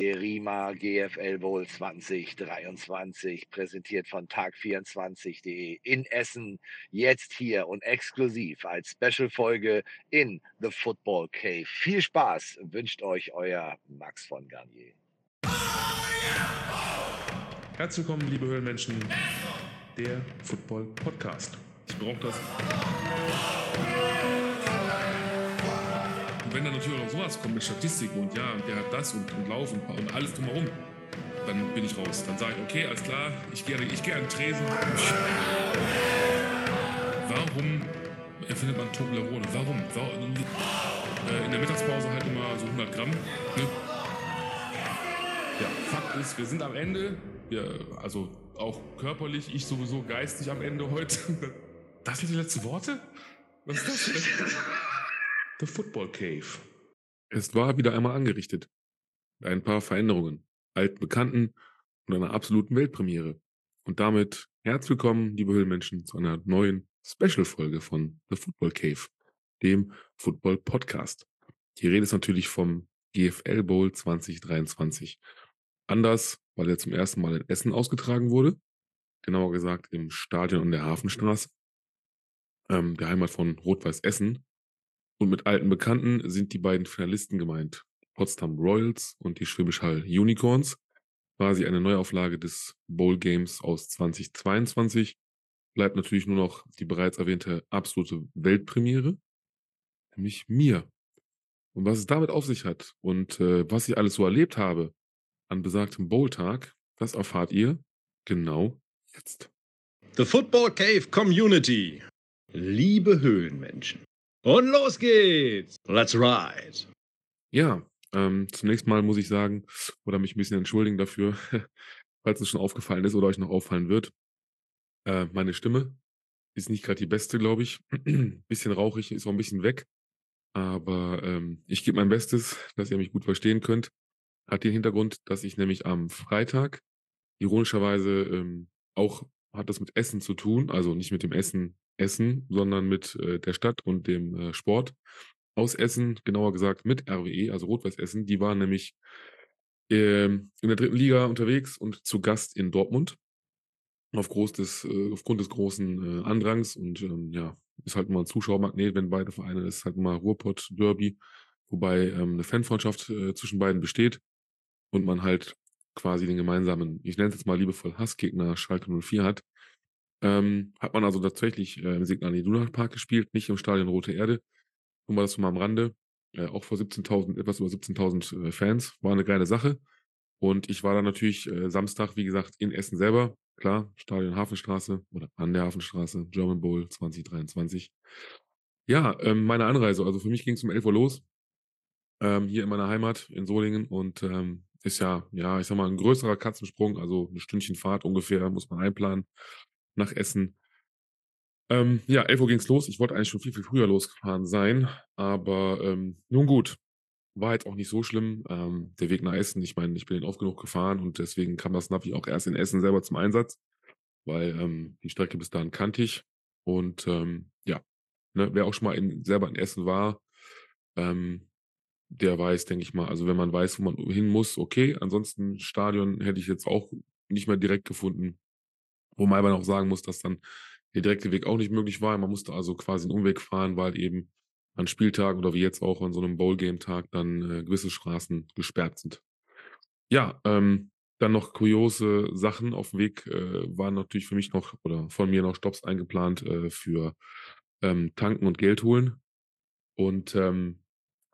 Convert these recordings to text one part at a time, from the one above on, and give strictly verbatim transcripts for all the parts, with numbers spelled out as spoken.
Rima G F L Bowl zwanzig dreiundzwanzig, präsentiert von tag vierundzwanzig punkt de in Essen, jetzt hier und exklusiv als Special-Folge in The Football Cave. Viel Spaß wünscht euch euer Max von Garnier. Herzlich willkommen, liebe Höhlenmenschen, der Football Podcast. Ich brauche das. Und wenn dann natürlich auch noch sowas kommt mit Statistiken und ja, der hat das und, und Lauf und, und alles drumherum, dann bin ich raus. Dann sage ich, okay, alles klar, ich gehe ich geh an den Tresen. Warum erfindet man Toblerone? Warum? Warum? Äh, in der Mittagspause halt immer so hundert Gramm. Ne? Ja, Fakt ist, wir sind am Ende. Wir, also auch körperlich, ich sowieso geistig am Ende heute. Das sind die letzten Worte? Was ist das denn? The Football Cave. Es war wieder einmal angerichtet. Ein paar Veränderungen, alten Bekannten und einer absoluten Weltpremiere. Und damit herzlich willkommen, liebe Höhlenmenschen, zu einer neuen Special-Folge von The Football Cave, dem Football Podcast. Die Rede ist natürlich vom G F L Bowl zwanzig dreiundzwanzig. Anders, weil er zum ersten Mal in Essen ausgetragen wurde. Genauer gesagt im Stadion an der Hafenstraße, ähm, der Heimat von Rot-Weiß Essen. Und mit alten Bekannten sind die beiden Finalisten gemeint. Potsdam Royals und die Schwäbisch Hall Unicorns. Quasi eine Neuauflage des Bowl Games aus zwanzig zweiundzwanzig. Bleibt natürlich nur noch die bereits erwähnte absolute Weltpremiere, nämlich mir. Und was es damit auf sich hat und äh, was ich alles so erlebt habe an besagtem Bowl-Tag, das erfahrt ihr genau jetzt. The Football Cave Community. Liebe Höhlenmenschen. Und los geht's. Let's ride. Ja, ähm, zunächst mal muss ich sagen, oder mich ein bisschen entschuldigen dafür, falls es schon aufgefallen ist oder euch noch auffallen wird. Äh, meine Stimme ist nicht gerade die beste, glaube ich. Bisschen rauchig, ist auch ein bisschen weg. Aber ähm, ich gebe mein Bestes, dass ihr mich gut verstehen könnt. Hat den Hintergrund, dass ich nämlich am Freitag, ironischerweise ähm, auch hat das mit Essen zu tun, also nicht mit dem Essen Essen, sondern mit äh, der Stadt und dem äh, Sport aus Essen, genauer gesagt mit R W E, also Rot-Weiß Essen. Die waren nämlich ähm, in der dritten Liga unterwegs und zu Gast in Dortmund. Auf groß des, äh, aufgrund des großen äh, Andrangs und ähm, ja, ist halt immer ein Zuschauermagnet, wenn beide Vereine, das ist halt immer Ruhrpott-Derby, wobei ähm, eine Fanfreundschaft äh, zwischen beiden besteht und man halt quasi den gemeinsamen, ich nenne es jetzt mal liebevoll Hassgegner Schalke null vier hat. Ähm, hat man also tatsächlich äh, im Signal Iduna Park gespielt, nicht im Stadion Rote Erde. Nur mal das mal am Rande. Äh, auch vor siebzehntausend, etwas über siebzehntausend äh, Fans. War eine geile Sache. Und ich war dann natürlich äh, Samstag, wie gesagt, in Essen selber. Klar, Stadion Hafenstraße oder an der Hafenstraße, German Bowl zwanzig dreiundzwanzig. Ja, ähm, meine Anreise. Also für mich ging es um elf Uhr los. Ähm, hier in meiner Heimat in Solingen und ähm, ist ja, ja, ich sag mal, ein größerer Katzensprung, also ein Stündchen Fahrt ungefähr, muss man einplanen, nach Essen. Ähm, ja, elf Uhr ging's los. Ich wollte eigentlich schon viel, viel früher losgefahren sein, aber ähm, nun gut, war jetzt auch nicht so schlimm. Ähm, der Weg nach Essen, ich meine, ich bin oft genug gefahren und deswegen kam das Navi auch erst in Essen selber zum Einsatz, weil ähm, die Strecke bis dahin kannte ich. Und ähm, ja, ne, wer auch schon mal in, selber in Essen war, ähm, der weiß, denke ich mal, also wenn man weiß, wo man hin muss, okay. Ansonsten Stadion hätte ich jetzt auch nicht mehr direkt gefunden. Wobei man auch sagen muss, dass dann der direkte Weg auch nicht möglich war. Man musste also quasi einen Umweg fahren, weil eben an Spieltagen oder wie jetzt auch an so einem Bowl-Game-Tag dann äh, gewisse Straßen gesperrt sind. Ja, ähm, dann noch kuriose Sachen auf dem Weg äh, waren natürlich für mich noch oder von mir noch Stopps eingeplant äh, für ähm, Tanken und Geld holen. Und ähm,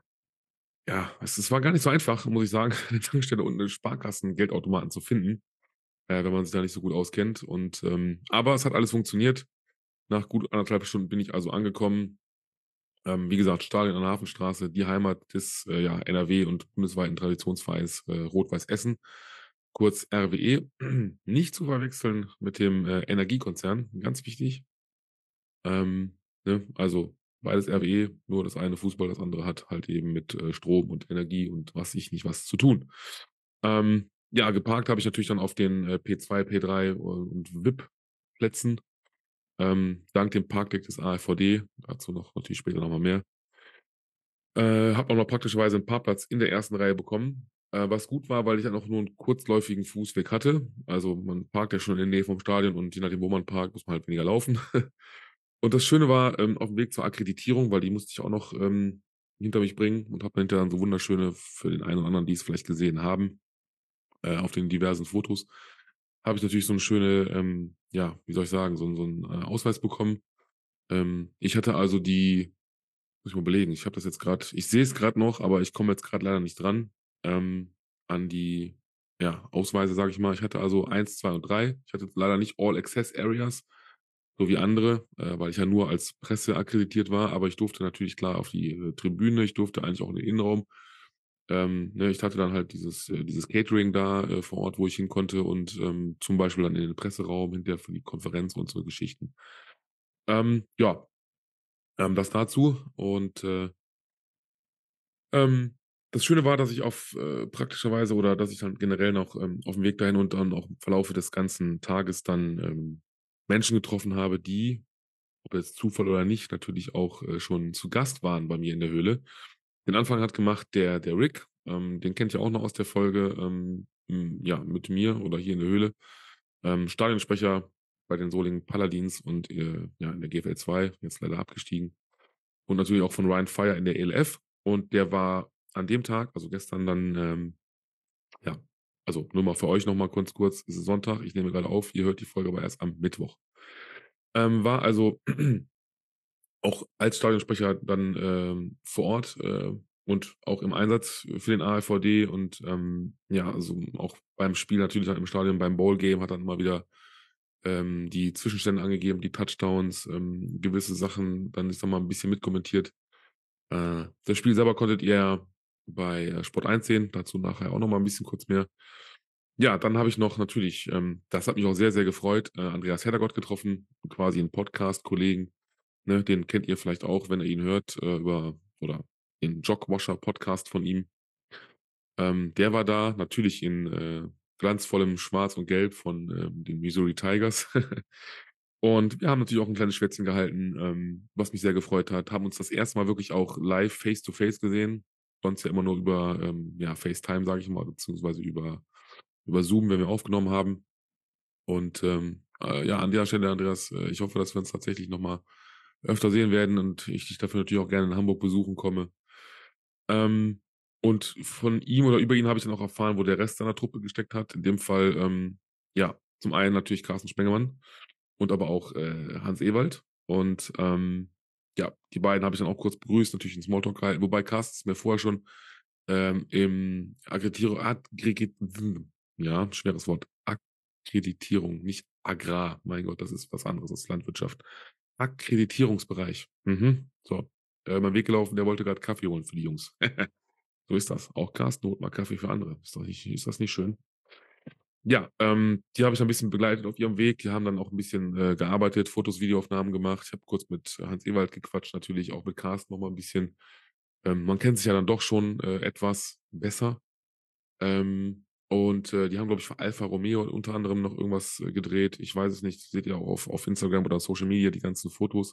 ja, es, es war gar nicht so einfach, muss ich sagen, eine Tankstelle und eine Sparkassen, Geldautomaten zu finden, äh, wenn man sich da nicht so gut auskennt. Und ähm, aber es hat alles funktioniert. Nach gut anderthalb Stunden bin ich also angekommen. Ähm, wie gesagt, Stadion an der Hafenstraße, die Heimat des äh, ja, N R W und bundesweiten Traditionsvereins äh, Rot-Weiß Essen, kurz R W E. Nicht zu verwechseln mit dem äh, Energiekonzern, ganz wichtig. Ähm, ne? Also beides R W E, nur das eine Fußball, das andere hat halt eben mit äh, Strom und Energie und was ich nicht was zu tun. Ähm, ja, geparkt habe ich natürlich dann auf den äh, P zwei, P drei und V I P-Plätzen. Ähm, dank dem Parkdeck des A F V D, dazu noch natürlich später nochmal mehr, äh, habe auch noch praktischerweise einen Parkplatz in der ersten Reihe bekommen. Äh, was gut war, weil ich dann auch nur 'n kurzläufigen Fußweg hatte. Also, man parkt ja schon in der Nähe vom Stadion und je nachdem, wo man parkt, muss man halt weniger laufen. Und das Schöne war, ähm, auf'm Weg zur Akkreditierung, weil die musste ich auch noch, ähm, hinter mich bringen und habe hinterher dann so wunderschöne für den einen oder anderen, die es vielleicht gesehen haben, äh, auf den diversen Fotos, habe ich natürlich so 'ne schöne, ähm, ja, wie soll ich sagen, so 'n so 'n, äh, Ausweis bekommen. Ähm, ich hatte also die muss ich mal überlegen, ich habe das jetzt grad ich sehe es grad noch, aber ich komme jetzt grad leider nicht dran, ähm, an die, ja, Ausweise, sage ich mal. Ich hatte also eins, zwei und drei. Ich hatte jetzt leider nicht All Access Areas, so wie andere, äh, weil ich ja nur als Presse akkreditiert war, aber ich durfte natürlich klar auf die, äh, Tribüne, ich durfte eigentlich auch in den Innenraum. Ähm, ne, ich hatte dann halt dieses äh, dieses Catering da, äh, vor Ort, wo ich hin konnte und, ähm, zum Beispiel dann in den Presseraum hinterher für die Konferenz und so Geschichten. Ähm, ja, ähm, das dazu und, äh ähm, das Schöne war, dass ich auf, äh, praktischerweise oder dass ich dann generell noch, ähm, auf'm Weg dahin und dann auch im Verlaufe des ganzen Tages dann, ähm, Menschen getroffen habe, die, ob jetzt Zufall oder nicht, natürlich auch, äh, schon zu Gast waren bei mir in der Höhle. Den Anfang hat gemacht der der Rick, ähm, den kennt ihr auch noch aus der Folge, ähm, hm, ja, mit mir oder hier in der Höhle. Ähm, Stadionsprecher bei den Solingen Paladins und, äh, ja, in der G F L zwei, jetzt leider abgestiegen. Und natürlich auch von Rhein Fire in der E L F. Und der war an dem Tag, also gestern dann, ähm ja, also nur mal für euch noch mal kurz kurz, es ist Sonntag, ich nehme gerade auf, ihr hört die Folge aber erst am Mittwoch. Ähm, war also auch als Stadionsprecher dann, ähm, vor Ort, äh, und auch im Einsatz für den A F V D und, ähm, ja, also auch beim Spiel natürlich dann im Stadion, beim Bowl Game hat dann immer wieder, ähm, die Zwischenstände angegeben, die Touchdowns, ähm, gewisse Sachen, dann ist da mal 'n bisschen mitkommentiert. Äh, das Spiel selber konntet ihr bei, äh, Sport eins sehen, dazu nachher auch noch mal 'n bisschen kurz mehr. Ja, dann habe ich noch natürlich, ähm, das hat mich auch sehr, sehr gefreut, äh, Andreas Heddergott getroffen, quasi 'n Podcast-Kollegen, ne? Den kennt ihr vielleicht auch, wenn ihr ihn hört, äh, über oder den Jogwasher Podcast von ihm. Ähm, der war da, natürlich in, äh, glanzvollem Schwarz und Gelb von, ähm, den Missouri Tigers. Und wir haben natürlich auch 'n kleines Schwätzchen gehalten, ähm, was mich sehr gefreut hat, haben uns das erste Mal wirklich auch live face to face gesehen, sonst ja immer nur über, ähm, ja, FaceTime, sage ich mal, beziehungsweise über über Zoom, wenn wir aufgenommen haben. Und, ähm, äh, ja, an der Stelle, Andreas, äh, ich hoffe, dass wir uns tatsächlich noch mal öfter sehen werden und ich dich dafür natürlich auch gerne in Hamburg besuchen komme. Ähm, und von ihm oder über ihn habe ich dann auch erfahren, wo der Rest seiner Truppe gesteckt hat. In dem Fall, ähm, ja, zum einen natürlich Carsten Spengemann und aber auch, äh, Hans Ewald. Und, ähm, ja, die beiden habe ich dann auch kurz begrüßt, natürlich 'n Smalltalk gehalten, wobei Carsten es mir vorher schon, ähm, im Akkreditierung Adgregi ja, schweres Wort, Akkreditierung, nicht Agrar. Mein Gott, das ist was anderes als Landwirtschaft. Akkreditierungsbereich. Mhm. So, äh, über 'n Weg gelaufen, der wollte grad Kaffee holen für die Jungs. So ist das. Auch Carsten holt mal Kaffee für andere. Ist doch nicht ist das nicht schön? Ja, ähm, die habe ich ein bisschen begleitet auf ihrem Weg. Die haben dann auch 'n bisschen, äh, gearbeitet, Fotos, Videoaufnahmen gemacht. Ich habe kurz mit Hans Ewald gequatscht, natürlich auch mit Carsten noch mal 'n bisschen. Ähm, man kennt sich ja dann doch schon, äh, etwas besser. Ähm, und, äh, die haben, glaube ich, für Alfa Romeo unter anderem noch irgendwas, äh, gedreht. Ich weiß es nicht. Seht ihr auch auf auf Instagram oder Social Media die ganzen Fotos.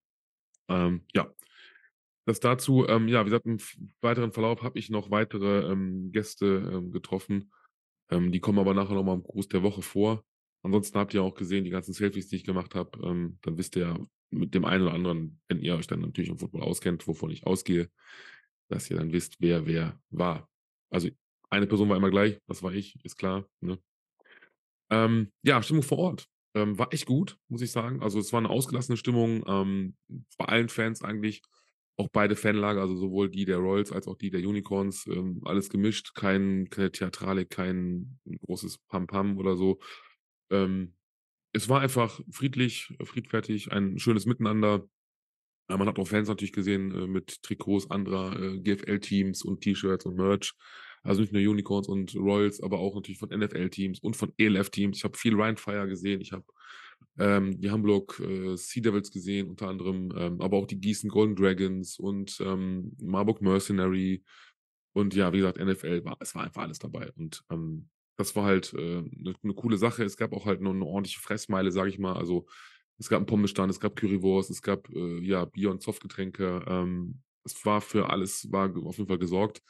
Ähm, ja. Das dazu, ähm, ja, wie gesagt, im f weiteren Verlauf habe ich noch weitere, ähm, Gäste, ähm, getroffen. Ähm, die kommen aber nachher noch mal im Gruß der Woche vor. Ansonsten habt ihr auch gesehen, die ganzen Selfies, die ich gemacht habe, ähm, dann wisst ihr ja mit dem einen oder anderen, wenn ihr euch dann natürlich im Football auskennt, wovon ich ausgehe, dass ihr dann wisst, wer wer war. Also, eine Person war immer gleich, das war ich, ist klar, ne? Ähm, ja, Stimmung vor Ort, ähm, war echt gut, muss ich sagen. Also, es war 'ne ausgelassene Stimmung, ähm, bei allen Fans eigentlich, auch beide Fanlager, also sowohl die der Royals als auch die der Unicorns, ähm, alles gemischt, kein keine Theatralik, kein großes Pam-Pam oder so. Ähm, es war einfach friedlich, friedfertig, ein schönes Miteinander. Ja, man hat auch Fans natürlich gesehen, äh, mit Trikots anderer, äh, G F L-Teams und T-Shirts und Merch. Also nicht nur Unicorns und Royals, aber auch natürlich von N F L-Teams und von E L F-Teams. Ich habe viel Rhein Fire gesehen. Ich habe, ähm, die Hamburg, äh, Sea Devils gesehen, unter anderem, ähm, aber auch die Gießen Golden Dragons und, ähm, Marburg Mercenary. Und ja, wie gesagt, N F L war es war einfach alles dabei. Und, ähm, das war halt, äh, 'ne 'ne coole Sache. Es gab auch halt noch 'ne ordentliche Fressmeile, sage ich mal. Also, es gab 'n Pommesstand, es gab Currywurst, es gab, äh, ja, Bier und Softgetränke. Ähm, es war für alles war ge auf jeden Fall gesorgt.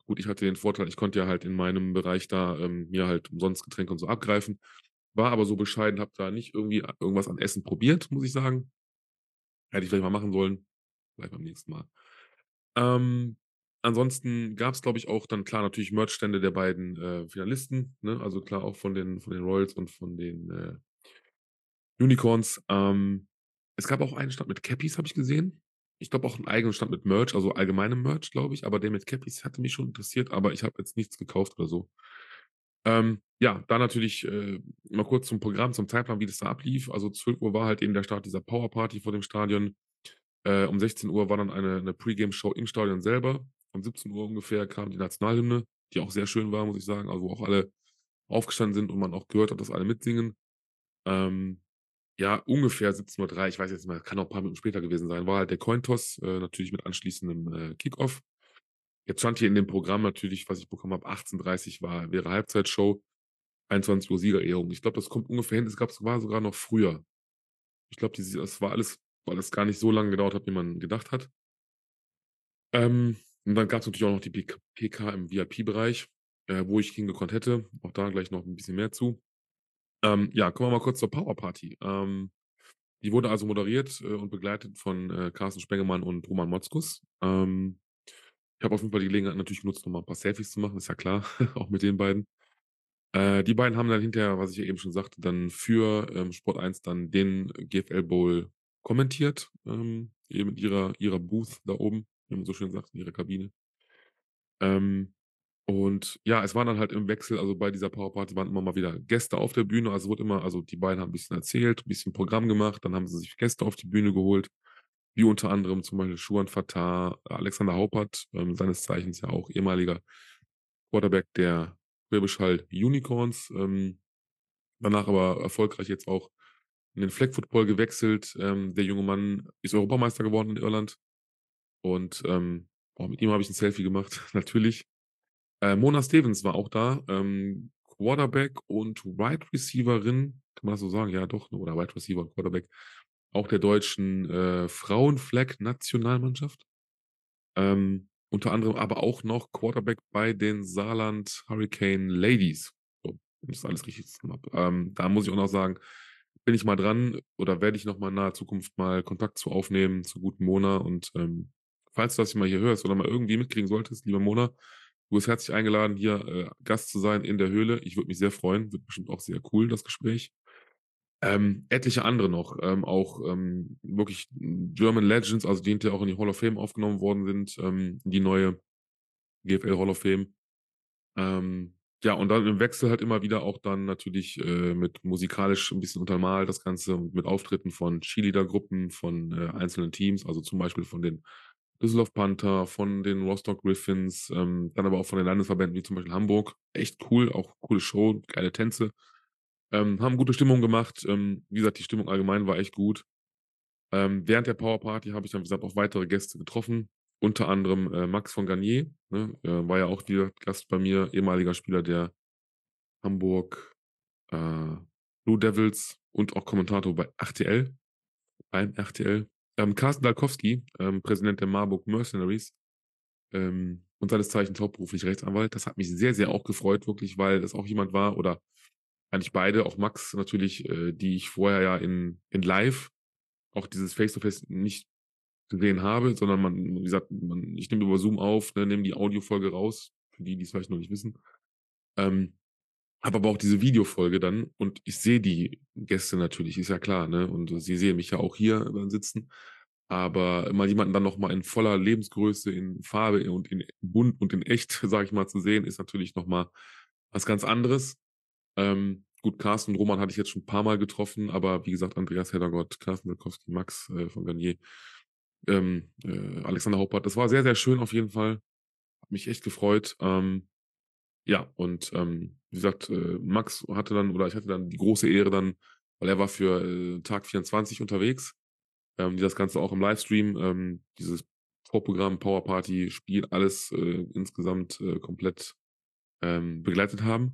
Gut, ich hatte den Vorteil, ich konnte ja halt in meinem Bereich da, ähm, mir halt umsonst Getränke und so abgreifen. War aber so bescheiden, habe da nicht irgendwie a irgendwas an Essen probiert, muss ich sagen. Hätte ich vielleicht mal machen sollen, vielleicht beim nächsten Mal. Ähm, ansonsten gab's, glaube ich, auch dann klar natürlich Merchstände der beiden, äh, Finalisten, ne? Also klar auch von den von den Royals und von den, äh Unicorns. Ähm, es gab auch einen Stand mit Cappies, habe ich gesehen. Ich glaube auch 'n eigenen Stand mit Merch, also allgemeinem Merch, glaube ich, aber der mit Cappies hatte mich schon interessiert, aber ich habe jetzt nichts gekauft oder so. Ähm, ja, dann natürlich, äh, mal kurz zum Programm, zum Zeitplan, wie das da ablief. Also zwölf Uhr war halt eben der Start dieser Powerparty vor dem Stadion. Äh, um sechzehn Uhr war dann eine 'ne Pre-Game-Show im Stadion selber. Um siebzehn Uhr ungefähr kam die Nationalhymne, die auch sehr schön war, muss ich sagen, also wo auch alle aufgestanden sind und man auch gehört hat, dass alle mitsingen. Ähm, ja, ungefähr siebzehn Uhr drei, ich weiß jetzt nicht mehr, kann auch 'n paar Minuten später gewesen sein, war halt der Cointoss, äh, natürlich mit anschließendem, äh, Kickoff. Jetzt stand hier in dem Programm natürlich, was ich bekommen habe, achtzehn Uhr dreißig war wäre Halbzeitshow, einundzwanzig Uhr Siegerehrung. Ich glaube, das kommt ungefähr hin. Es gab war sogar noch früher. Ich glaube, diese das war alles weil das gar nicht so lange gedauert hat, wie man gedacht hat. Ähm, und dann gab's natürlich auch noch die PK PK im V I P-Bereich, äh, wo ich hingekonnt hätte. Auch da gleich noch 'n bisschen mehr zu. Ähm, ja, kommen wir mal kurz zur Powerparty. Ähm, die wurde also moderiert, äh, und begleitet von, äh, Carsten Spengemann und Roman Motzkus. Ähm, ich habe auf jeden Fall die Gelegenheit natürlich genutzt, noch mal 'n paar Selfies zu machen, ist ja klar, auch mit den beiden. Äh, die beiden haben dann hinterher, was ich ja eben schon sagte, dann für, ähm, Sport eins dann den G F L Bowl kommentiert, ähm, eben mit ihrer ihrer Booth da oben, wie man so schön sagt, in ihrer Kabine. Ähm, und ja, es waren dann halt im Wechsel also bei dieser Powerparty waren immer mal wieder Gäste auf der Bühne. Also wurde immer also die beiden haben 'n bisschen erzählt, 'n bisschen Programm gemacht, dann haben sie sich Gäste auf die Bühne geholt, wie unter anderem zum Beispiel Schuan Fattar, Alexander Haupert, ähm, seines Zeichens ja auch ehemaliger Quarterback der Schwäbisch Hall Unicorns, ähm, danach aber erfolgreich jetzt auch in den Flag Football gewechselt. Ähm, der junge Mann ist Europameister geworden in Irland und, ähm, oh, mit ihm habe ich 'n Selfie gemacht, natürlich. Äh, Mona Stevens war auch da, ähm, Quarterback und Wide Receiverin, kann man das so sagen? Ja doch, oder Wide Receiver und Quarterback, auch der deutschen, äh, Frauen-Flag-Nationalmannschaft. Ähm, unter anderem aber auch noch Quarterback bei den Saarland Hurricane Ladies. So, wenn ich das alles richtig habe. Ähm, da muss ich auch noch sagen, bin ich mal dran oder werde ich noch mal in naher Zukunft mal Kontakt zu aufnehmen, zur guten Mona und, ähm, falls du das hier mal hier hörst oder mal irgendwie mitkriegen solltest, liebe Mona, du bist herzlich eingeladen, hier, äh, Gast zu sein in der Höhle. Ich würde mich sehr freuen, wird bestimmt auch sehr cool, das Gespräch. Ähm, etliche andere noch, ähm, auch, ähm, wirklich German Legends, also die hinterher auch in die Hall of Fame aufgenommen worden sind, ähm, die neue G F L Hall of Fame. Ähm, ja, und dann im Wechsel halt immer wieder auch dann natürlich, äh, mit musikalisch 'n bisschen untermalt das Ganze mit Auftritten von Cheerleader-Gruppen, von, äh, einzelnen Teams, also zum Beispiel von den Düsseldorf Panther, von den Rostock Griffins, ähm, dann aber auch von den Landesverbänden wie zum Beispiel Hamburg. Echt cool, auch coole Show, geile Tänze. Ähm, haben gute Stimmung gemacht. Ähm, wie gesagt, die Stimmung allgemein war echt gut. Ähm, während der Powerparty habe ich dann, wie gesagt, auch weitere Gäste getroffen, unter anderem, äh, Max von Garnier, ne? Äh, war ja auch wieder Gast bei mir, ehemaliger Spieler der Hamburg, äh, Blue Devils und auch Kommentator bei R T L beim R T L. Ähm, Carsten Dalkowski, ähm, Präsident der Marburg Mercenaries, ähm, und seines Zeichens hauptberuflich Rechtsanwalt. Das hat mich sehr, sehr auch gefreut, wirklich, weil das auch jemand war oder eigentlich beide, auch Max natürlich, äh, die ich vorher ja in in live auch dieses Face to Face nicht gesehen habe, sondern man wie gesagt, man ich nehme über Zoom auf, ne, nehme die Audiofolge raus, für die, die's vielleicht noch nicht wissen. Ähm, habe aber auch diese Videofolge dann und ich sehe die Gäste natürlich, ist ja klar, ne? Und sie sehen mich ja auch hier dann sitzen. Aber mal jemanden dann noch mal in voller Lebensgröße, in Farbe und in bunt und in echt, sage ich mal, zu sehen, ist natürlich noch mal was ganz anderes. Ähm, gut, Carsten und Roman hatte ich jetzt schon 'n paar Mal getroffen, aber wie gesagt, Andreas Heddergott, Carsten Dalkowski, Max, äh, von Garnier, ähm, äh, Alexander Haupert. Das war sehr, sehr schön auf jeden Fall. Hat mich echt gefreut. Ähm, ja, und, ähm, wie gesagt, äh, Max hatte dann oder ich hatte dann die große Ehre dann weil er war für, äh, Tag vierundzwanzig unterwegs, ähm, die das Ganze auch im Livestream, ähm, dieses Vorprogramm, Powerparty, Spiel, alles, äh, insgesamt, äh, komplett, ähm, begleitet haben.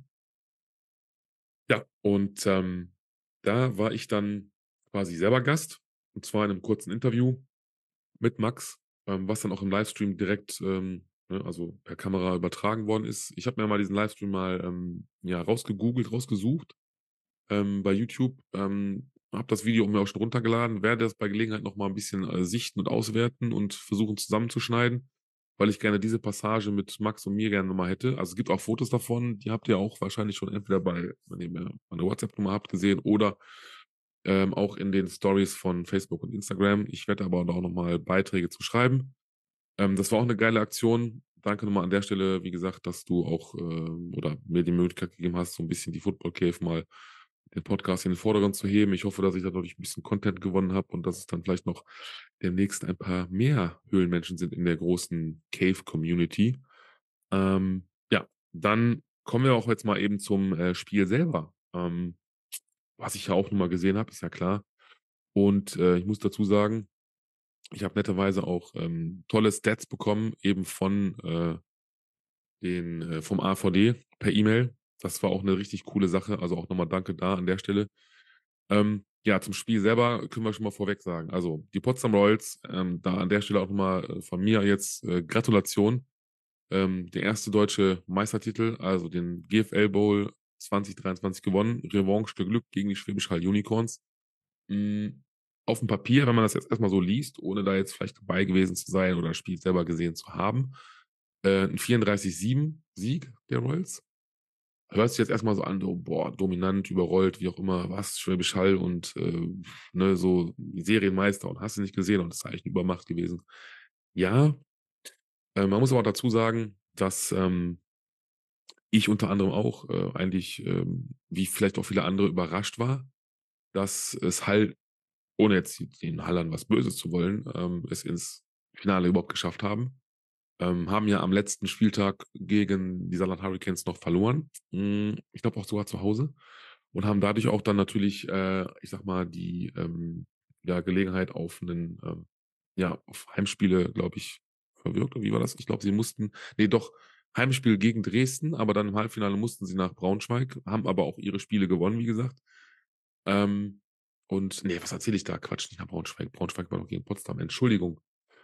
Ja, und, ähm, da war ich dann quasi selber Gast, und zwar in 'nem kurzen Interview mit Max, ähm, was dann auch im Livestream direkt, ähm ne, also per Kamera übertragen worden ist. Ich habe mir mal diesen Livestream mal, ähm, ja, rausgegoogelt, rausgesucht, ähm, bei YouTube, ähm, habe das Video mir auch schon runtergeladen, werde das bei Gelegenheit noch mal 'n bisschen, äh, sichten und auswerten und versuchen zusammenzuschneiden, weil ich gerne diese Passage mit Max und mir gerne noch mal hätte. Also, es gibt auch Fotos davon, die habt ihr auch wahrscheinlich schon entweder bei wenn ihr mir meine WhatsApp-Nummer habt, gesehen oder, ähm, auch in den Stories von Facebook und Instagram. Ich werde aber da auch noch mal Beiträge zu schreiben. Ähm, das war auch 'ne geile Aktion. Danke noch mal an der Stelle, wie gesagt, dass du auch, ähm oder mir die Möglichkeit gegeben hast, so 'n bisschen die Football Cave mal den Podcast in den Vordergrund zu heben. Ich hoffe, dass ich dadurch 'n bisschen Content gewonnen habe und dass es dann vielleicht noch demnächst ein paar mehr Höhlenmenschen sind in der großen Cave-Community. Ähm, ja, dann kommen wir auch jetzt mal eben zum, äh, Spiel selber. Ähm, was ich ja auch noch mal gesehen habe, ist ja klar. Und, äh, ich muss dazu sagen, ich habe netterweise auch, ähm, tolle Stats bekommen, eben von, äh den äh, vom A V D per E-Mail. Das war auch 'ne richtig coole Sache. Also, auch noch mal danke da an der Stelle. Ähm, ja, zum Spiel selber können wir schon mal vorweg sagen. Also, die Potsdam Royals, ähm, da an der Stelle auch noch mal, äh, von mir jetzt, äh, Gratulation. Ähm, der erste deutsche Meistertitel, also den G F L Bowl zwanzig dreiundzwanzig gewonnen. Revanche de Glück gegen die Schwäbisch Hall Unicorns. Hm, aufm Papier, wenn man das jetzt erst mal so liest, ohne da jetzt vielleicht dabei gewesen zu sein oder das Spiel selber gesehen zu haben, äh, 'n vierunddreißig sieben Sieg der Royals. Hört sich jetzt erst mal so an, so: „Boah, dominant, überrollt, wie auch immer, was, Schwäbisch Hall und, äh, ne, so Serienmeister und hast du nicht gesehen und das ist eigentlich 'ne Übermacht gewesen.“ Ja, äh, man muss aber auch dazu sagen, dass, ähm ich unter anderem auch, äh, eigentlich, ähm, wie vielleicht auch viele andere überrascht war, dass es Hall, ohne jetzt den Hallern was Böses zu wollen, ähm, es ins Finale überhaupt geschafft haben. Ähm, haben ja am letzten Spieltag gegen die Saarland Hurricanes noch verloren. Hm, ich glaube auch sogar zu Hause und haben dadurch auch dann natürlich, äh, ich sage mal, die, ähm, ja, Gelegenheit auf 'nen, ähm ja, auf Heimspiele, glaube ich, verwirkt. Wie war das? Ich glaube, sie mussten ne, doch, Heimspiel gegen Dresden, aber dann im Halbfinale mussten sie nach Braunschweig, haben aber auch ihre Spiele gewonnen, wie gesagt. Ähm, und ne, was erzähle ich da? Quatsch, nicht nach Braunschweig. Braunschweig war doch gegen Potsdam, Entschuldigung.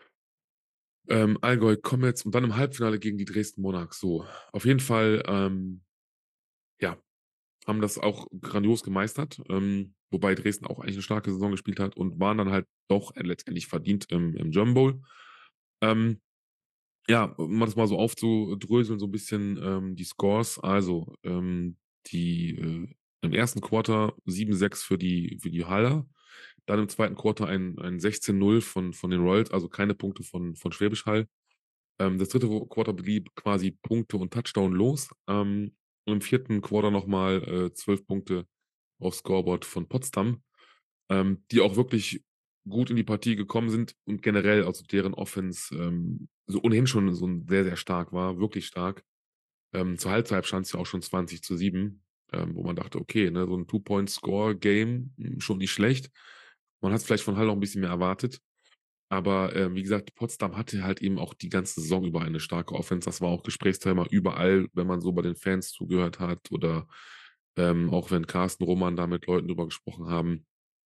Ähm, Allgäu Comets und dann im Halbfinale gegen die Dresden Monarchs, so. Auf jeden Fall, ähm, ja, haben das auch grandios gemeistert, ähm, wobei Dresden auch eigentlich 'ne starke Saison gespielt hat und waren dann halt doch letztendlich verdient im im German Bowl. Ähm, ja, um das mal so aufzudröseln, so 'n bisschen, ähm, die Scores. Also, ähm, die, äh im ersten Quarter sieben sechs für die für die Haller. Dann im zweiten Quarter ein ein sechzehn null von von den Royals, also keine Punkte von von Schwäbisch Hall. Ähm, das dritte wo Quarter blieb quasi Punkte und Touchdown los. Ähm, und im vierten Quarter noch mal, äh, zwölf Punkte aufs Scoreboard von Potsdam, ähm, die auch wirklich gut in die Partie gekommen sind und generell, also deren Offense, ähm, so ohnehin schon so 'n sehr, sehr stark war, wirklich stark. Ähm, zur Halbzeit stand's ja auch schon zwanzig zu sieben, ähm, wo man dachte: „Okay, ne, so 'n Two-Point-Score-Game, hm, schon nicht schlecht.“ Man hat's vielleicht von Hall auch 'n bisschen mehr erwartet. Aber, ähm, wie gesagt, Potsdam hatte halt eben auch die ganze Saison über eine starke Offense. Das war auch Gesprächsthema überall, wenn man so bei den Fans zugehört hat oder, ähm, auch wenn Carsten Roman da mit Leuten drüber gesprochen haben,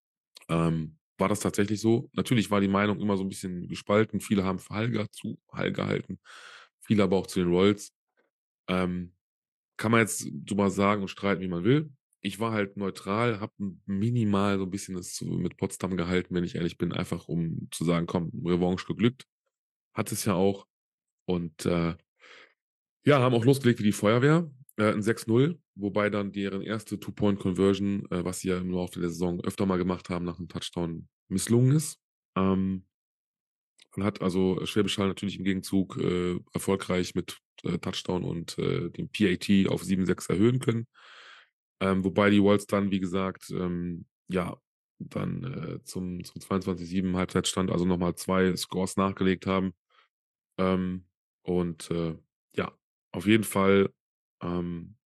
ähm, war das tatsächlich so. Natürlich war die Meinung immer so 'n bisschen gespalten. Viele haben für Hall geha zu Hall gehalten, viele aber auch zu den Royals. Ähm, kann man jetzt drüber sagen und streiten, wie man will. Ich war halt neutral, habe m minimal so 'n bisschen es mit Potsdam gehalten, wenn ich ehrlich bin, einfach um zu sagen: „Komm, Revanche geglückt.“ Hat es ja auch und, äh ja, haben auch losgelegt wie die Feuerwehr, äh, 'n sechs null, wobei dann deren erste Two-Point-Conversion, äh, was sie ja im Laufe der Saison öfter mal gemacht haben, nach 'nem Touchdown misslungen ist. Ähm man hat also Schwäbisch Hall natürlich im Gegenzug, äh, erfolgreich mit, äh, Touchdown und, äh, dem P A T auf sieben sechs erhöhen können. Ähm, wobei die Royals dann, wie gesagt, ähm, ja, dann, äh, zum zum zweiundzwanzig sieben Halbzeitstand, also noch mal zwei Scores nachgelegt haben. Ähm, und, äh, ja, auf jeden Fall, ähm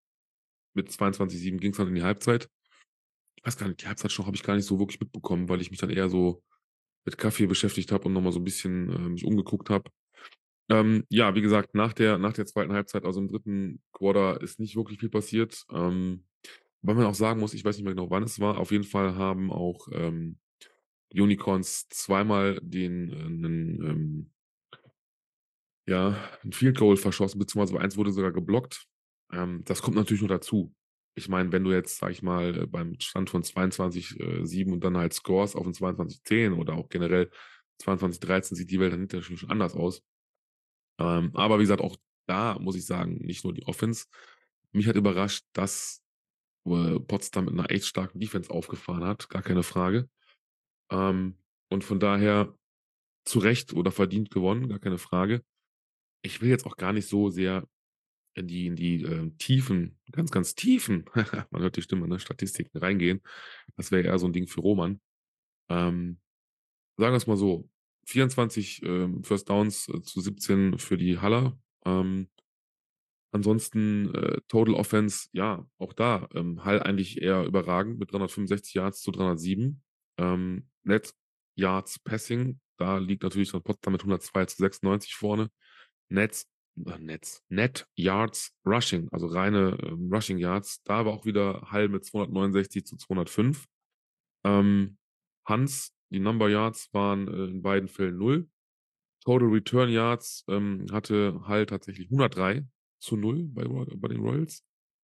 mit zweiundzwanzig sieben ging's dann in die Halbzeit. Ich weiß gar nicht, die Halbzeitshow habe ich gar nicht so wirklich mitbekommen, weil ich mich dann eher so mit Kaffee beschäftigt habe und noch mal so 'n bisschen, äh, mich umgeguckt habe. Ähm, ja, wie gesagt, nach der nach der zweiten Halbzeit, also im dritten Quarter ist nicht wirklich viel passiert. Ähm, wobei man auch sagen muss, ich weiß nicht mehr genau, wann es war. Auf jeden Fall haben auch, ähm, Unicorns zweimal den, äh 'nen, ähm ja, 'n Field Goal verschossen, beziehungsweise eins wurde sogar geblockt. Ähm, das kommt natürlich noch dazu. Ich meine, wenn du jetzt, sage ich mal, äh, beim Stand von zweiundzwanzig, äh, sieben und dann halt scores auf 'n zweiundzwanzig zehn oder auch generell zweiundzwanzig dreizehn, sieht die Welt dann hinterher schon anders aus. Ähm, aber wie gesagt, auch da muss ich sagen, nicht nur die Offense. Mich hat überrascht, dass, äh, Potsdam mit 'ner echt starken Defense aufgefahren hat, gar keine Frage. Ähm, und von daher zu Recht oder verdient gewonnen, gar keine Frage. Ich will jetzt auch gar nicht so sehr in die in die, äh, tiefen, ganz, ganz tiefen, man hört die Stimme, ne, Statistiken reingehen. Das wäre eher so 'n Ding für Roman. Ähm, sagen wir's mal so, vierundzwanzig, ähm, First Downs, äh, zu siebzehn für die Haller. Ähm, ansonsten, äh, Total Offense, ja, auch da, ähm, Hall eigentlich eher überragend mit dreihundertfünfundsechzig Yards zu dreihundertsieben. Ähm, Net Yards Passing, da liegt natürlich dann Potsdam mit hundertzwei zu sechsundneunzig vorne. Nets äh, Nets Net Yards Rushing, also reine, ähm, Rushing Yards, da war auch wieder Hall mit zweihundertneunundsechzig zu zweihundertfünf. Ähm, Hans, die Number Yards waren, äh, in beiden Fällen null. Total Return Yards, ähm, hatte Hall tatsächlich hundertdrei zu null bei Roy bei den Royals.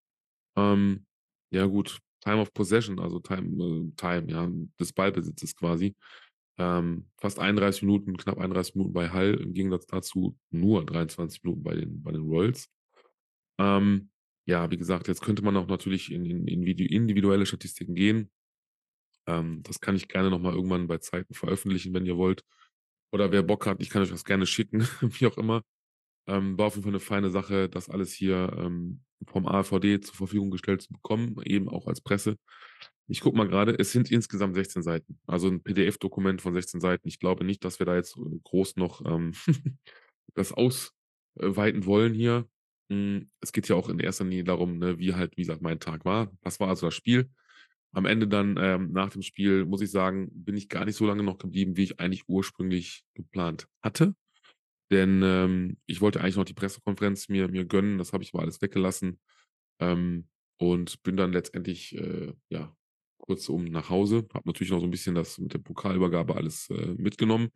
Ähm, ja gut, Time of Possession, also Time äh, Time, ja, des Ballbesitzes quasi. Ähm, fast einunddreißig Minuten, knapp einunddreißig Minuten bei Hall, im Gegensatz dazu nur dreiundzwanzig Minuten bei den bei den Royals. Ähm, ja, wie gesagt, jetzt könnte man auch natürlich in in in vidi individuelle Statistiken gehen. Ähm, das kann ich gerne noch mal irgendwann bei Zeiten veröffentlichen, wenn ihr wollt. Oder wer Bock hat, ich kann euch das gerne schicken, wie auch immer. Ähm, war auf jeden Fall 'ne feine Sache, das alles hier, ähm, vom A R V D zur Verfügung gestellt zu bekommen, eben auch als Presse. Ich gucke mal grade, es sind insgesamt sechzehn Seiten, also 'n P D F-Dokument von sechzehn Seiten. Ich glaube nicht, dass wir da jetzt, äh, groß noch, ähm, das aus äh, weiten wollen hier. Hm, es geht ja auch in erster Linie darum, ne, wie halt, wie gesagt, mein Tag war. Das war also das Spiel. Am Ende dann, ähm, nach dem Spiel, muss ich sagen, bin ich gar nicht so lange noch geblieben, wie ich eigentlich ursprünglich geplant hatte. Denn, ähm, ich wollte eigentlich noch die Pressekonferenz mir mir gönnen, das habe ich aber alles weggelassen. Ähm, und bin dann letztendlich, äh, ja, kurzum nach Hause. Habe natürlich noch so 'n bisschen das mit der Pokalübergabe alles, äh, mitgenommen.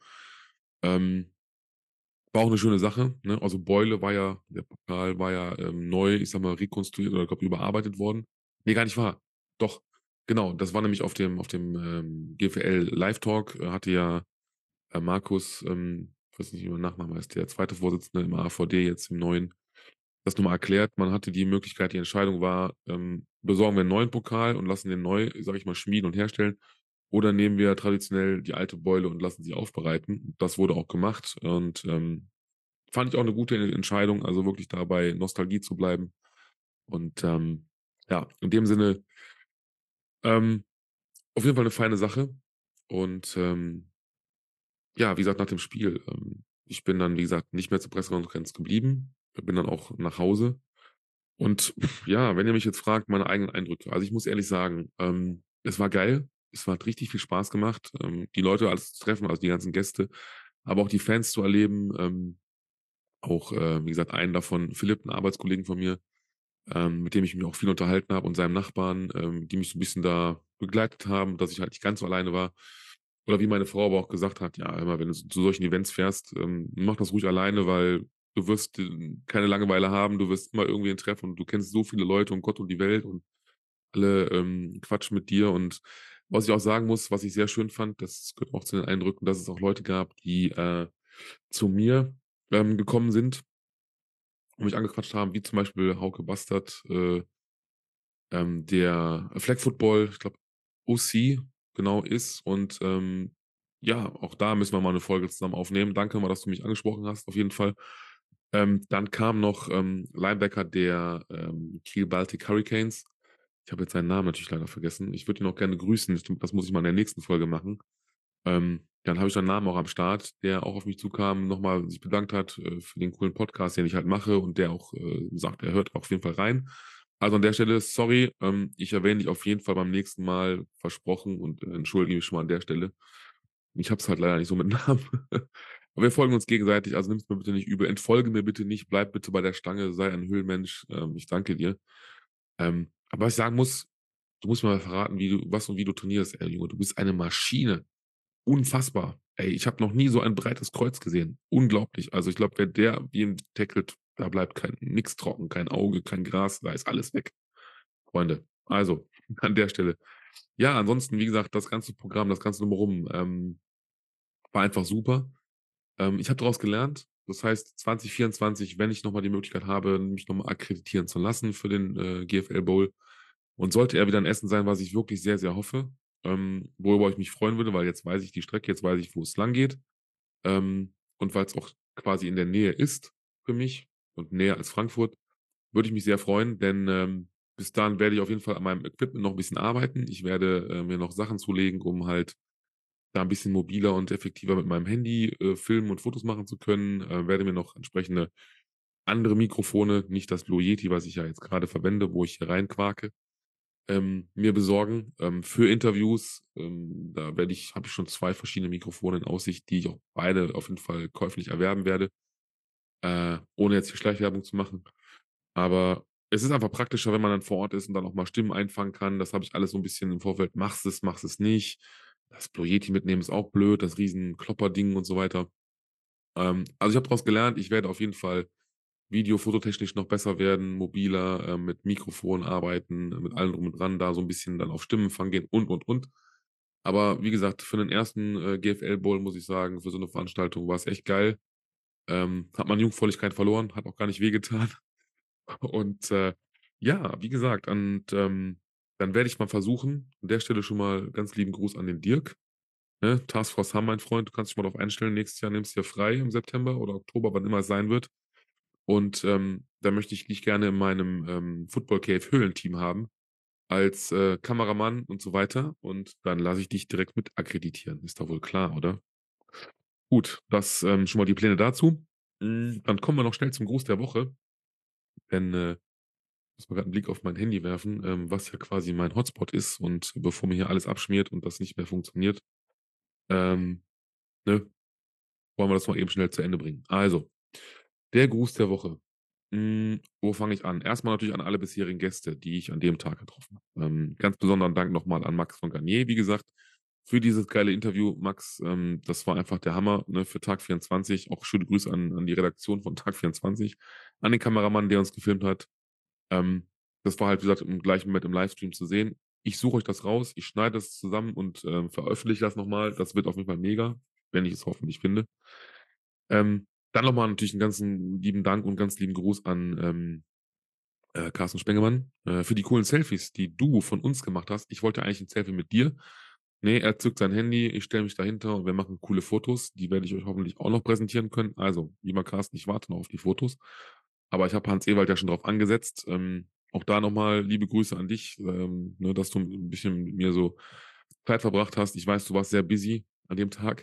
Ähm war auch 'ne schöne Sache, ne? Also, Beule war ja der Pokal war ja, ähm, neu, ich sage mal, rekonstruiert oder glaube überarbeitet worden. Ne, gar nicht wahr. Doch, genau, das war nämlich auf dem auf dem, ähm, GFL Live Talk, äh, hatte ja, äh, Markus, ähm, ich weiß nicht, wie mein Nachname heißt, der zweite Vorsitzende im A R V D jetzt im Neuen, das noch mal erklärt. Man hatte die Möglichkeit, die Entscheidung war, ähm, besorgen wir 'n neuen Pokal und lassen den neu, sage ich mal, schmieden und herstellen oder nehmen wir traditionell die alte Beule und lassen sie aufbereiten. Das wurde auch gemacht und, ähm, fand ich auch 'ne gute E Entscheidung, also wirklich da bei Nostalgie zu bleiben. Und, ähm, ja, in dem Sinne ähm, auf jeden Fall 'ne feine Sache. Und, ähm ja, wie gesagt, nach dem Spiel, ähm, ich bin dann, wie gesagt, nicht mehr zur Pressekonferenz geblieben, bin dann auch nach Hause. Und ja, wenn ihr mich jetzt fragt, meine eigenen Eindrücke, also, ich muss ehrlich sagen, ähm, es war geil. Es hat richtig viel Spaß gemacht, ähm, die Leute alles zu treffen, also die ganzen Gäste, aber auch die Fans zu erleben. Ähm, auch, äh, wie gesagt, einen davon, Philipp, 'n Arbeitskollegen von mir, ähm, mit dem ich mich auch viel unterhalten habe und seinem Nachbarn, ähm, die mich so 'n bisschen da begleitet haben, dass ich halt nicht ganz so alleine war. Oder wie meine Frau aber auch gesagt hat: „Ja, hör mal, wenn du zu solchen Events fährst, ähm, mach das ruhig alleine, weil du wirst, äh, keine Langeweile haben. Du wirst immer irgendwen treffen und du kennst so viele Leute und Gott und die Welt und alle, ähm, quatschen mit dir.“ Und was ich auch sagen muss, was ich sehr schön fand, das gehört auch zu den Eindrücken, dass es auch Leute gab, die, äh, zu mir, ähm, gekommen sind und mich angequatscht haben, wie zum Beispiel Hauke Bastard, äh ähm, der Flag Football, ich glaube, O C genau ist. Und, ähm, ja, auch da müssen wir mal 'ne Folge zusammen aufnehmen. Danke mal, dass du mich angesprochen hast, auf jeden Fall. Ähm, dann kam noch, ähm, Linebacker der, ähm, Kiel Baltic Hurricanes. Ich habe jetzt seinen Namen natürlich leider vergessen. Ich würde ihn auch gerne grüßen. Ich das muss ich mal in der nächsten Folge machen. Ähm, dann habe ich seinen Namen auch am Start, der auch auf mich zukam, noch mal sich bedankt hat, äh, für den coolen Podcast, den ich halt mache und der auch, äh, sagt, er hört auf jeden Fall rein. Also, an der Stelle, sorry, ähm, ich erwähne dich auf jeden Fall beim nächsten Mal, versprochen und, äh, entschuldige mich schon mal an der Stelle. Ich habe es halt leider nicht so mit Namen. Aber wir folgen uns gegenseitig, also nimm's mir bitte nicht übel. Entfolge mir bitte nicht, bleib bitte bei der Stange, sei ein Höhlenmensch. Ähm, ich danke dir. Ähm, aber was ich sagen muss, du musst mir mal verraten, wie du was und wie du trainierst, ey Junge. Du bist eine Maschine. unfassbar. Ey, ich habe noch nie so ein breites Kreuz gesehen. Unglaublich. Also ich glaube, wer der ihn tackelt, da bleibt kein nix trocken, kein Auge, kein Gras, da ist alles weg. Freunde. Also, an der Stelle. Ja, ansonsten, wie gesagt, das ganze Programm, das ganze Drumherum, ähm, war einfach super. Ähm, ich habe daraus gelernt. Das heißt, zwanzig vierundzwanzig, wenn ich nochmal die Möglichkeit habe, mich nochmal akkreditieren zu lassen für den äh, G F L Bowl. Und sollte er wieder ein Essen sein, was ich wirklich sehr, sehr hoffe, ähm, worüber ich mich freuen würde, weil jetzt weiß ich die Strecke, jetzt weiß ich, wo es lang geht. Ähm, und weil es auch quasi in der Nähe ist für mich und näher als Frankfurt, würde ich mich sehr freuen, denn ähm, bis dahin werde ich auf jeden Fall an meinem Equipment noch ein bisschen arbeiten. Ich werde äh, mir noch Sachen zulegen, um halt da ein bisschen mobiler und effektiver mit meinem Handy äh, filmen und Fotos machen zu können. Äh, werde mir noch entsprechende andere Mikrofone, nicht das Blue Yeti, was ich ja jetzt gerade verwende, wo ich hier reinquake, ähm, mir besorgen ähm, für Interviews. Ähm, da werde ich, habe ich schon zwei verschiedene Mikrofone in Aussicht, die ich auch beide auf jeden Fall käuflich erwerben werde, äh, ohne jetzt hier Schleichwerbung zu machen. Aber es ist einfach praktischer, wenn man dann vor Ort ist und dann auch mal Stimmen einfangen kann. Das habe ich alles so ein bisschen im Vorfeld. Machst es, machst es nicht. Das Blue Yeti mitnehmen ist auch blöd, das riesen Klopperding und so weiter. Ähm, also ich habe daraus gelernt, ich werde auf jeden Fall video-, fototechnisch noch besser werden, mobiler, äh, mit Mikrofon arbeiten, mit allem drum und dran, da so ein bisschen dann auf Stimmenfang gehen und, und, und. Aber wie gesagt, für den ersten äh, G F L Bowl muss ich sagen, für so eine Veranstaltung war es echt geil. Ähm, hat man Jungfräulichkeit verloren, hat auch gar nicht wehgetan. Und äh, ja, wie gesagt, und ähm, dann werde ich mal versuchen, an der Stelle schon mal ganz lieben Gruß an den Dirk. Ne? Taskforce Hamm, mein Freund, du kannst dich mal darauf einstellen, nächstes Jahr nimmst du ja frei im September oder Oktober, wann immer es sein wird. Und ähm, da möchte ich dich gerne in meinem ähm, Football Cave Höhlenteam haben, als äh, Kameramann und so weiter. Und dann lasse ich dich direkt mit akkreditieren. Ist doch wohl klar, oder? Gut, das ähm, schon mal die Pläne dazu. Mm, Dann kommen wir noch schnell zum Gruß der Woche. Denn äh, ich muss mal gerade einen Blick auf mein Handy werfen, ähm, was ja quasi mein Hotspot ist. Und bevor mir hier alles abschmiert und das nicht mehr funktioniert, ähm, ne, wollen wir das mal eben schnell zu Ende bringen. Also, der Gruß der Woche. Hm, wo fange ich an? Erstmal natürlich an alle bisherigen Gäste, die ich an dem Tag getroffen habe. Ähm, ganz besonderen Dank nochmal an Max von Garnier, wie gesagt, für dieses geile Interview. Max, ähm, das war einfach der Hammer, ne, für Tag vierundzwanzig. Auch schöne Grüße an, an die Redaktion von Tag vierundzwanzig, an den Kameramann, der uns gefilmt hat. Ähm, das war halt, wie gesagt, im gleichen Moment im Livestream zu sehen. Ich suche euch das raus, ich schneide das zusammen und ähm, veröffentliche das nochmal. Das wird auf jeden Fall mega, wenn ich es hoffentlich finde. Ähm, dann nochmal natürlich einen ganzen lieben Dank und ganz lieben Gruß an ähm, äh, Carsten Spengemann äh, für die coolen Selfies, die du von uns gemacht hast. Ich wollte eigentlich ein Selfie mit dir. Nee, er zückt sein Handy, ich stelle mich dahinter und wir machen coole Fotos. Die werde ich euch hoffentlich auch noch präsentieren können. Also, lieber Carsten, ich warte noch auf die Fotos. Aber ich habe Hans Ewald ja schon drauf angesetzt. Ähm, auch da nochmal liebe Grüße an dich, ähm, ne, dass du ein bisschen mit mir so Zeit verbracht hast. Ich weiß, du warst sehr busy an dem Tag.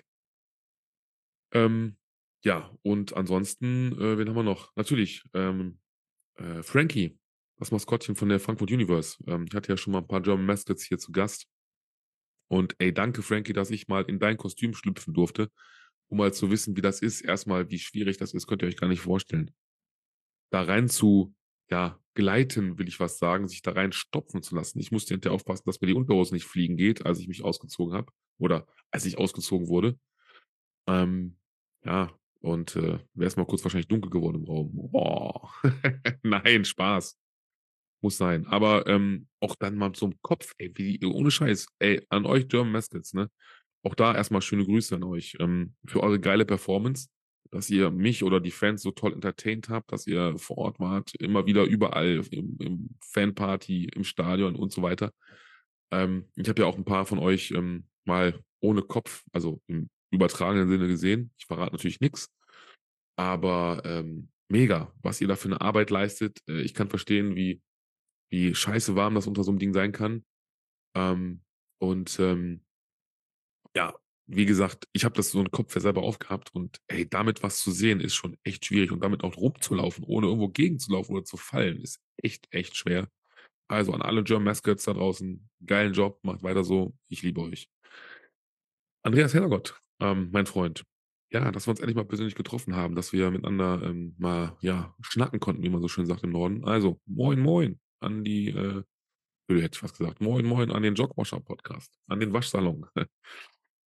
Ähm, ja, und ansonsten, äh, wen haben wir noch? Natürlich, ähm, äh, Frankie, das Maskottchen von der Frankfurt Universe. Ähm, ich hatte ja schon mal ein paar German Mascots hier zu Gast. Und ey, danke, Frankie, dass ich mal in dein Kostüm schlüpfen durfte, um mal zu wissen, wie das ist. Erstmal, wie schwierig das ist, könnt ihr euch gar nicht vorstellen. Da rein zu, ja, gleiten, will ich was sagen, sich da rein stopfen zu lassen. Ich musste hinterher aufpassen, dass mir die Unterhose nicht fliegen geht, als ich mich ausgezogen habe. Oder als ich ausgezogen wurde. Ähm, ja, und äh, wäre es mal kurz wahrscheinlich dunkel geworden im Raum. Oh. Nein, Spaß. Muss sein. Aber ähm, auch dann mal zum Kopf, ey, wie, ohne Scheiß, ey, an euch German Mascots, ne? Auch da erstmal schöne Grüße an euch ähm, für eure geile Performance, dass ihr mich oder die Fans so toll entertaint habt, dass ihr vor Ort wart, immer wieder überall, im, im Fanparty, im Stadion und so weiter. Ähm, ich habe ja auch ein paar von euch ähm, mal ohne Kopf, also im übertragenen Sinne gesehen. Ich verrate natürlich nichts, aber ähm, mega, was ihr da für eine Arbeit leistet. Äh, ich kann verstehen, wie, wie scheiße warm das unter so einem Ding sein kann. Ähm, und ähm, ja, wie gesagt, ich habe das so im Kopf ja selber aufgehabt und ey, damit was zu sehen, ist schon echt schwierig und damit auch rumzulaufen, ohne irgendwo gegenzulaufen oder zu fallen, ist echt, echt schwer. Also an alle German Mascots da draußen, geilen Job, macht weiter so, ich liebe euch. Andreas Herrgott, ähm, mein Freund. Ja, dass wir uns endlich mal persönlich getroffen haben, dass wir miteinander ähm, mal, ja, schnacken konnten, wie man so schön sagt im Norden. Also, moin, moin an die, äh, hätte ich fast gesagt, moin, moin an den Jogwasher-Podcast, an den Waschsalon.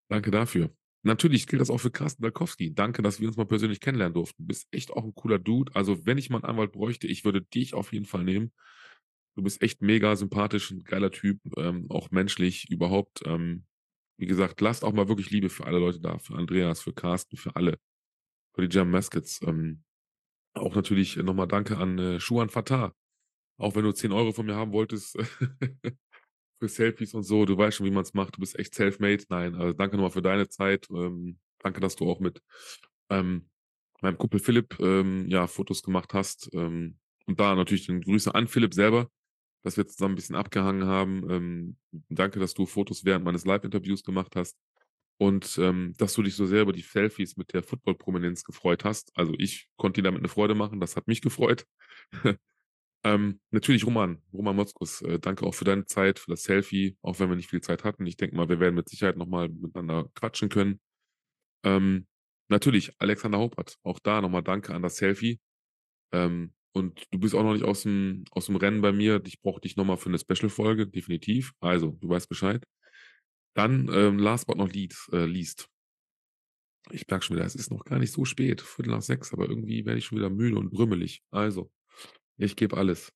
Danke dafür. Natürlich gilt das auch für Carsten Dalkowski. Danke, dass wir uns mal persönlich kennenlernen durften. Du bist echt auch ein cooler Dude. Also, wenn ich mal einen Anwalt bräuchte, ich würde dich auf jeden Fall nehmen. Du bist echt mega sympathisch, ein geiler Typ, ähm, auch menschlich überhaupt. Ähm, wie gesagt, lasst auch mal wirklich Liebe für alle Leute da, für Andreas, für Carsten, für alle, für die Jam Maskets. Ähm, auch natürlich nochmal Danke an äh, Shuan Fatah. Auch wenn du zehn Euro von mir haben wolltest für Selfies und so, du weißt schon, wie man es macht. Du bist echt self-made. Nein, also danke nochmal für deine Zeit. Ähm, danke, dass du auch mit ähm, meinem Kumpel Philipp ähm, ja, Fotos gemacht hast. Ähm, und da natürlich den Grüße an Philipp selber, dass wir zusammen ein bisschen abgehangen haben. Ähm, danke, dass du Fotos während meines Live-Interviews gemacht hast. Und ähm, dass du dich so sehr über die Selfies mit der Football-Prominenz gefreut hast. Also ich konnte dir damit eine Freude machen, das hat mich gefreut. ähm, natürlich Roman, Roman Motzkus, äh, danke auch für deine Zeit, für das Selfie, auch wenn wir nicht viel Zeit hatten. Ich denke mal, wir werden mit Sicherheit nochmal miteinander quatschen können. Ähm, natürlich Alexander Haupert, auch da nochmal danke an das Selfie. Ähm, und du bist auch noch nicht aus dem, aus dem Rennen bei mir. Ich brauche dich nochmal für eine Special-Folge, definitiv. Also, du weißt Bescheid. Dann, ähm, last but not least, äh, least. Ich merke schon wieder, es ist noch gar nicht so spät, Viertel nach sechs, aber irgendwie werde ich schon wieder müde und brümmelig. Also, ich gebe alles.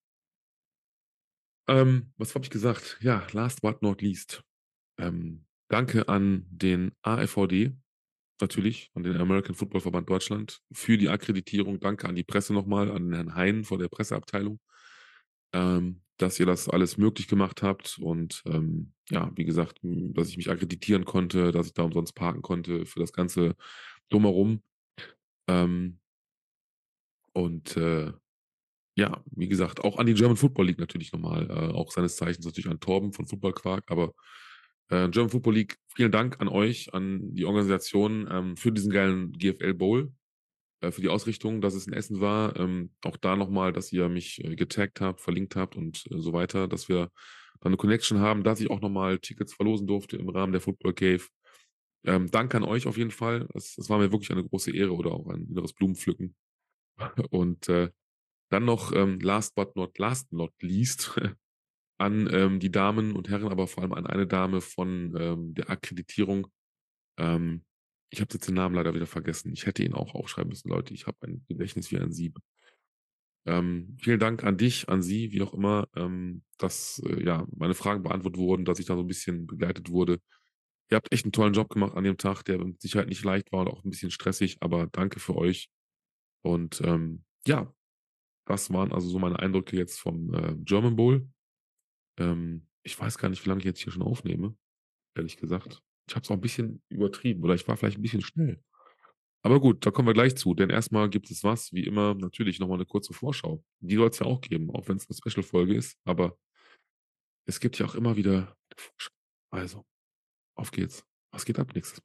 Ähm, was habe ich gesagt? Ja, last but not least. Ähm, danke an den A F V D, natürlich, an den American Football Verband Deutschland, für die Akkreditierung. Danke an die Presse nochmal, an Herrn Hein von der Presseabteilung, ähm, dass ihr das alles möglich gemacht habt und ähm, ja, wie gesagt, m, dass ich mich akkreditieren konnte, dass ich da umsonst parken konnte für das Ganze drumherum. Ähm, und äh, ja, wie gesagt, auch an die German Football League natürlich nochmal, äh, auch seines Zeichens natürlich an Torben von Football Quark, aber äh, German Football League, vielen Dank an euch, an die Organisation ähm, für diesen geilen G F L Bowl, äh, für die Ausrichtung, dass es in Essen war. Ähm, auch da nochmal, dass ihr mich äh, getaggt habt, verlinkt habt und äh, so weiter, dass wir da eine Connection haben, dass ich auch nochmal Tickets verlosen durfte im Rahmen der Football Cave. Ähm, danke an euch auf jeden Fall. Es, es war mir wirklich eine große Ehre oder auch ein inneres Blumenpflücken. Und äh, dann noch ähm, last but not last not least an ähm, die Damen und Herren, aber vor allem an eine Dame von ähm, der Akkreditierung. Ähm, ich habe jetzt den Namen leider wieder vergessen. Ich hätte ihn auch aufschreiben müssen, Leute. Ich habe ein Gedächtnis wie ein Sieb. Ähm, vielen Dank an dich, an Sie, wie auch immer, ähm, dass äh, ja, meine Fragen beantwortet wurden, dass ich da so ein bisschen begleitet wurde. Ihr habt echt einen tollen Job gemacht an dem Tag, der mit Sicherheit nicht leicht war und auch ein bisschen stressig, aber danke für euch. Und ähm, ja, das waren also so meine Eindrücke jetzt vom äh, German Bowl. Ähm, ich weiß gar nicht, wie lange ich jetzt hier schon aufnehme, ehrlich gesagt. Ich habe es auch ein bisschen übertrieben oder ich war vielleicht ein bisschen schnell. Aber gut, da kommen wir gleich zu, denn erstmal gibt es was, wie immer, natürlich nochmal eine kurze Vorschau. Die soll es ja auch geben, auch wenn es eine Special-Folge ist, aber es gibt ja auch immer wieder eine Vorschau. Also, auf geht's. Was geht ab nächstes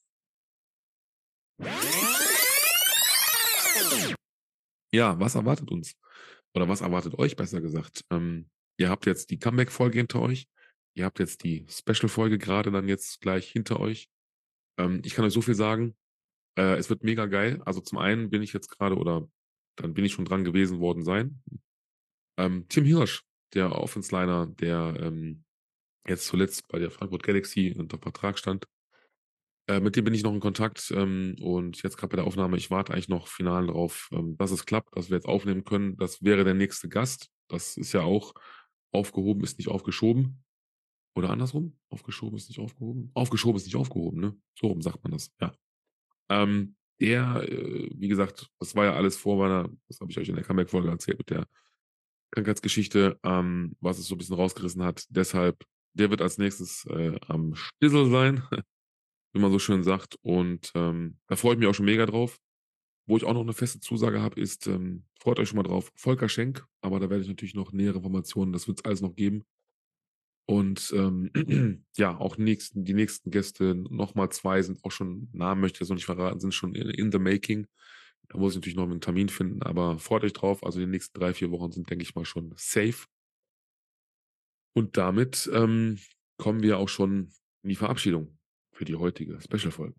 Mal? Ja, was erwartet uns? Oder was erwartet euch, besser gesagt? Ähm, ihr habt jetzt die Comeback-Folge hinter euch. Ihr habt jetzt die Special-Folge gerade dann jetzt gleich hinter euch. Ähm, ich kann euch so viel sagen. Äh, es wird mega geil. Also zum einen bin ich jetzt gerade oder dann bin ich schon dran gewesen worden sein. Ähm, Tim Hirsch, der Offense-Liner, der ähm, jetzt zuletzt bei der Frankfurt Galaxy unter Vertrag stand. Äh, mit dem bin ich noch in Kontakt ähm, und jetzt gerade bei der Aufnahme, ich warte eigentlich noch final darauf, ähm, dass es klappt, dass wir jetzt aufnehmen können. Das wäre der nächste Gast. Das ist ja auch aufgehoben, ist nicht aufgeschoben. Oder andersrum? Aufgeschoben ist nicht aufgehoben? Aufgeschoben ist nicht aufgehoben, ne? So rum sagt man das, ja. Ähm, der, äh, wie gesagt, das war ja alles vor meiner, das habe ich euch in der Comeback-Folge erzählt mit der Krankheitsgeschichte, ähm, was es so ein bisschen rausgerissen hat. Deshalb, der wird als nächstes äh, am Stissel sein, wie man so schön sagt. Und ähm, da freue ich mich auch schon mega drauf. Wo ich auch noch eine feste Zusage habe, ist, ähm, freut euch schon mal drauf, Volker Schenk, aber da werde ich natürlich noch nähere Informationen, das wird es alles noch geben. Und ähm, ja, auch nächsten, die nächsten Gäste, nochmal zwei sind auch schon, Namen möchte ich jetzt noch nicht verraten, sind schon in, in the making. Da muss ich natürlich noch einen Termin finden, aber freut euch drauf. Also die nächsten drei, vier Wochen sind, denke ich mal, schon safe. Und damit ähm, kommen wir auch schon in die Verabschiedung für die heutige Special-Folge.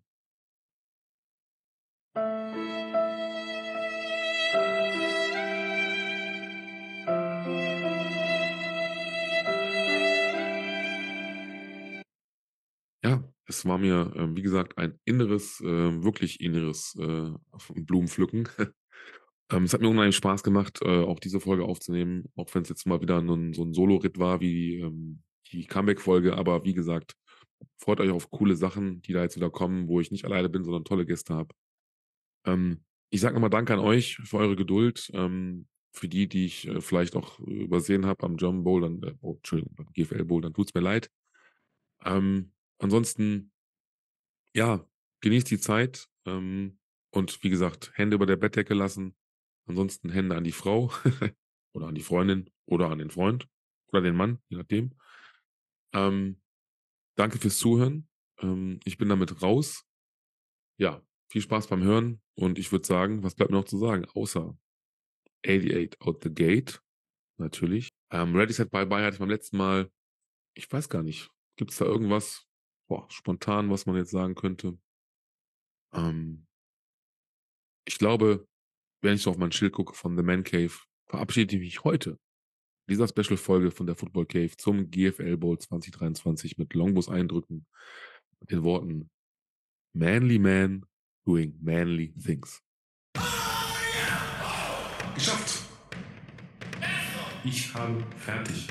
Ja, Es war mir, ähm, wie gesagt, ein inneres, äh, wirklich inneres äh, Blumenpflücken. ähm, es hat mir unheimlich Spaß gemacht, äh, auch diese Folge aufzunehmen, auch wenn es jetzt mal wieder nun, so ein Solo-Ritt war wie ähm, die Comeback-Folge. Aber wie gesagt, freut euch auf coole Sachen, die da jetzt wieder kommen, wo ich nicht alleine bin, sondern tolle Gäste habe. Ähm, ich sage nochmal Danke an euch für eure Geduld. Ähm, für die, die ich äh, vielleicht auch äh, übersehen habe am German Bowl, dann, äh, oh, Entschuldigung, beim G F L Bowl, dann tut's mir leid. Ähm, ansonsten, ja, genießt die Zeit. Ähm, und wie gesagt, Hände über der Bettdecke lassen. Ansonsten Hände an die Frau oder an die Freundin oder an den Freund oder den Mann, je nachdem. Ähm, danke fürs Zuhören. Ähm, ich bin damit raus. Ja, viel Spaß beim Hören und ich würde sagen, was bleibt mir noch zu sagen, außer achtundachtzig out the gate, natürlich. Ähm, Ready, Set, Bye Bye hatte ich beim letzten Mal, ich weiß gar nicht, gibt es da irgendwas, boah, spontan, was man jetzt sagen könnte? Ähm, ich glaube, wenn ich so auf mein Schild gucke von The Man Cave, verabschiede ich mich heute in dieser Special-Folge von der Football Cave zum G F L Bowl zwanzig dreiundzwanzig mit Longbus-Eindrücken mit den Worten Manly Man doing manly things. Geschafft! Ich habe fertig.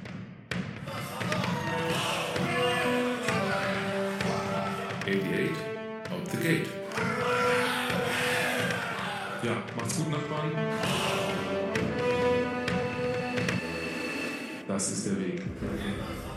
achtundachtzig out the gate. Ja, macht's gut, Nachbarn. Das ist der Weg.